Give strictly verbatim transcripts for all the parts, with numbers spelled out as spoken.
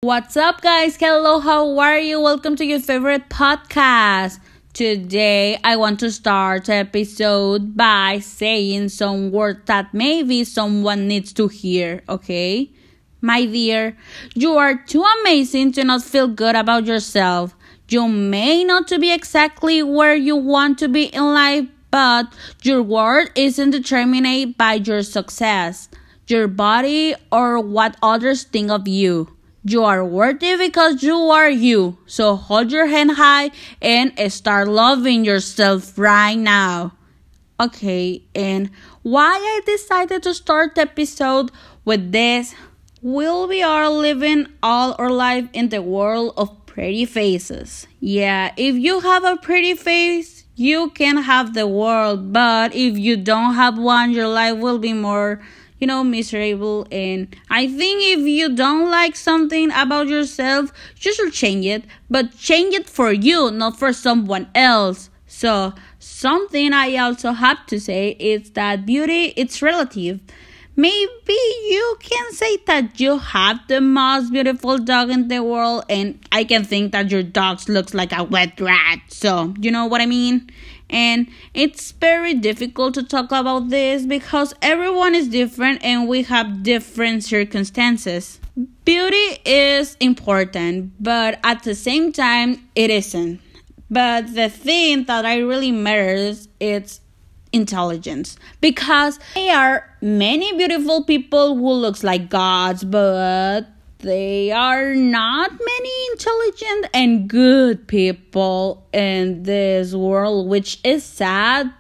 What's up, guys? Hello, how are you? Welcome to your favorite podcast. Today, I want to start the episode by saying some words that maybe someone needs to hear, okay? My dear, you are too amazing to not feel good about yourself. You may not to be exactly where you want to be in life, but your worth isn't determined by your success, your body, or what others think of you. You are worthy because you are you. So hold your head high and start loving yourself right now. Okay, and why I decided to start the episode with this? Will we are living all our life in the world of pretty faces? Yeah, if you have a pretty face, you can have the world. But if you don't have one, your life will be more, you know, miserable. And I think if you don't like something about yourself, you should change it. But change it for you, not for someone else. So, something I also have to say is that beauty, it's relative. Maybe you can say that you have the most beautiful dog in the world, and I can think that your dog looks like a wet rat. So, you know what I mean? And it's very difficult to talk about this because everyone is different and we have different circumstances. Beauty is important, but at the same time, it isn't. But the thing that I really matters is intelligence, because there are many beautiful people who looks like gods, but they are not many intelligent and good people in this world, which is sad.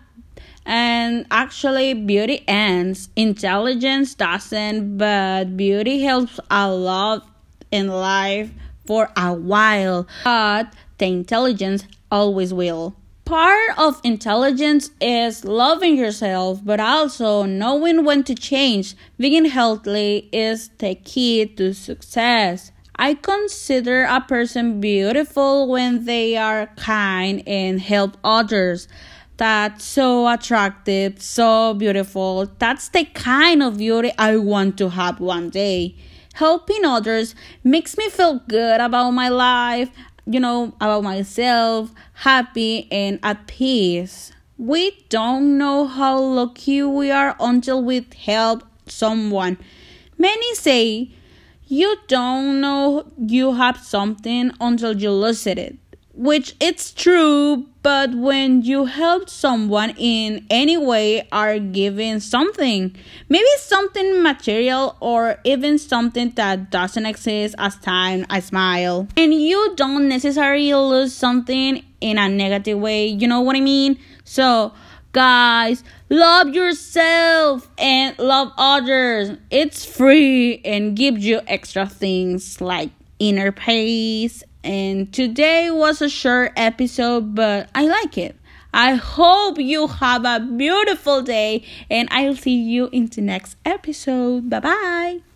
And actually, beauty ends, intelligence doesn't, but beauty helps a lot in life for a while, but the intelligence always will. Part of intelligence is loving yourself, but also knowing when to change. Being healthy is the key to success. I consider a person beautiful when they are kind and help others. That's so attractive, so beautiful. That's the kind of beauty I want to have one day. Helping others makes me feel good about my life, you know, about myself, happy and at peace. We don't know how lucky we are until we help someone. Many say you don't know you have something until you lose it, which it's true, but when you help someone in any way are giving something, maybe something material or even something that doesn't exist as time, a smile, and you don't necessarily lose something in a negative way, you know what I mean? So guys, love yourself and love others. It's free and gives you extra things like inner peace. And today was a short episode, but I like it. I hope you have a beautiful day, and I'll see you in the next episode. Bye bye.